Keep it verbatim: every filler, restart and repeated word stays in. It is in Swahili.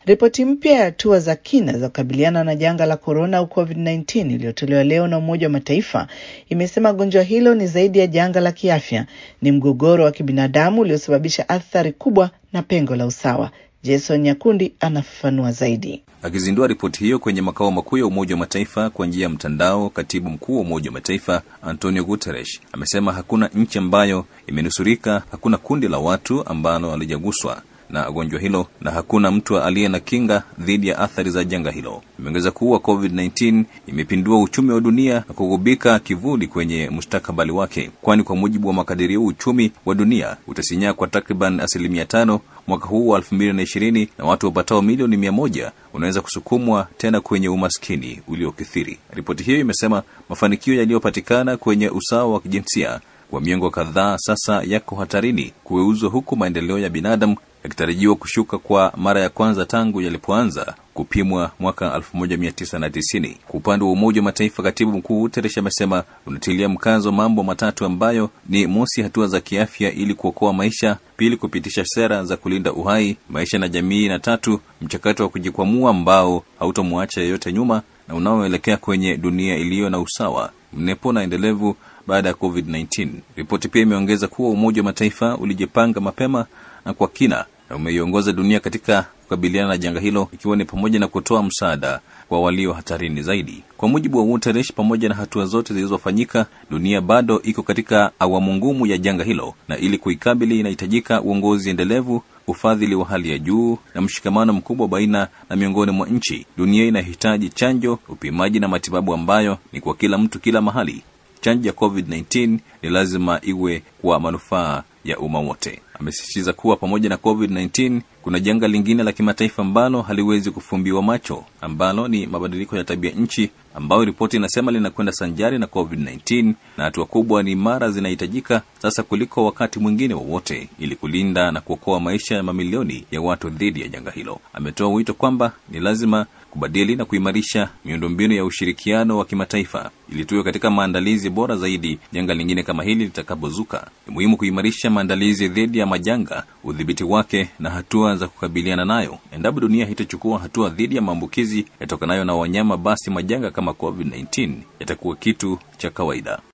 Ripoti mpya ya hatua za kina za kukabiliana na janga la corona au covid kumi na tisa iliyotolewa leo na Umoja wa Mataifa imesema gonjwa hilo ni zaidi ya janga la kiafya, ni mgogoro wa kibinadamu uliosababisha athari kubwa na pengo la usawa. Jason Nyakundi anafafanua zaidi. Akizindua ripoti hiyo kwenye makao makuu ya Umoja wa Mataifa kwa njia ya mtandao, Katibu Mkuu wa Umoja wa Mataifa Antonio Guterres amesema hakuna nchi ambayo imenusurika, hakuna kundi la watu ambalo halijaguswa na gonjwa hilo na hakuna mtu aliye na kinga dhidi ya athari za janga hilo. Imeongeza kuwa covid kumi na tisa imepindua uchumi wa dunia na kugubika kivuli kwenye mustakabali wake, kwani kwa mujibu wa makadirio uchumi wa dunia utasinyaa kwa takriban asilimia tano mwaka huu wa elfu mbili na ishirini na watu wapatao milioni mia moja unaweza kusukumwa tena kwenye umaskini uliokithiri. Ripoti hiyo imesema mafanikio yaliyopatikana kwenye usawa wa kijinsia kwa miongo kadhaa sasa yako hatarini kugeuzwa, huku maendeleo ya binadamu yakitarajiwa kushuka kwa mara ya kwanza tangu yalipoanza kupimwa mwaka elfu moja mia tisa na tisini. Kwa upande wa Umoja wa Mataifa, Katibu Mkuu Guterres amesema unatilia mkazo mambo matatu ambayo ni: mosi, hatua za kiafya ili kuokoa maisha; pili, kupitisha sera za kulinda uhai, maisha na jamii; na tatu, mchakato wa kujikwamua ambao hautomwacha yeyote nyuma na unaoelekea kwenye dunia iliyo na usawa, mnepo na endelevu baada ya covid kumi na tisa. Ripoti pia imeongeza kuwa Umoja wa Mataifa ulijipanga mapema na kwa kina na umeiongoza dunia katika kukabiliana na janga hilo, ikiwa ni pamoja na kutoa msaada kwa walio hatarini zaidi. Kwa mujibu wa Guterres, pamoja na hatua zote zilizofanyika, dunia bado iko katika awamu ngumu ya janga hilo, na ili kuikabili inahitajika uongozi endelevu, ufadhili wa hali ya juu na mshikamano mkubwa baina na miongoni mwa nchi. Dunia inahitaji chanjo, upimaji na matibabu ambayo ni kwa kila mtu kila mahali. Chanjo ya covid kumi na tisa ni lazima iwe kwa manufaa ya umma wote. Amesisitiza kuwa pamoja na covid kumi na tisa kuna janga lingine la kimataifa ambalo haliwezi kufumbiwa macho, ambalo ni mabadiliko ya tabia nchi, ambayo ripoti inasema linakwenda sanjari na covid kumi na tisa, na hatua kubwa ni mara zinahitajika sasa kuliko wakati mwingine wowote ili kulinda na kuokoa maisha ya mamilioni ya watu dhidi ya janga hilo. Ametoa wito kwamba ni lazima kubadili na kuimarisha miundombinu ya ushirikiano wa kimataifa ili tuwe katika maandalizi bora zaidi janga lingine kama hili litakapozuka. Ni muhimu kuimarisha maandalizi dhidi ya majanga, udhibiti wake na hatua za kukabiliana nayo. Endapo dunia haitachukua hatua dhidi ya maambukizi yatokanayo na wanyama, basi majanga kama covid kumi na tisa yatakuwa kitu cha kawaida.